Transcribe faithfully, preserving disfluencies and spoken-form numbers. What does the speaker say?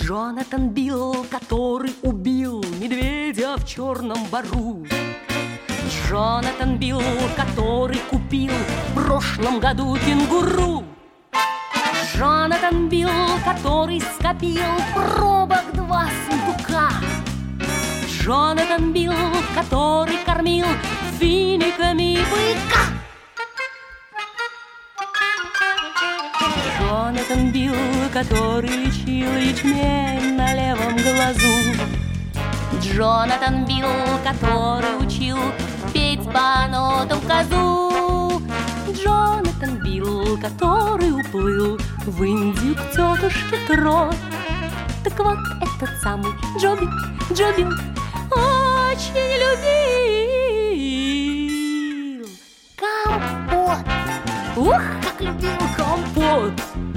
Джонатан Билл, который убил медведя в черном бару. Джонатан Билл, который купил в прошлом году кенгуру. Джонатан Билл, который скопил пробок два сундука. Джонатан Билл, который кормил финиками быка. Джонатан Билл, который лечил ячмень на левом глазу. Джонатан Билл, который учил петь по нотам козу. Джонатан Билл, который уплыл в Индию к тетушке Трот. Так вот этот самый Джо Билл, Джо Билл очень любил компот. Ух, как любил компот!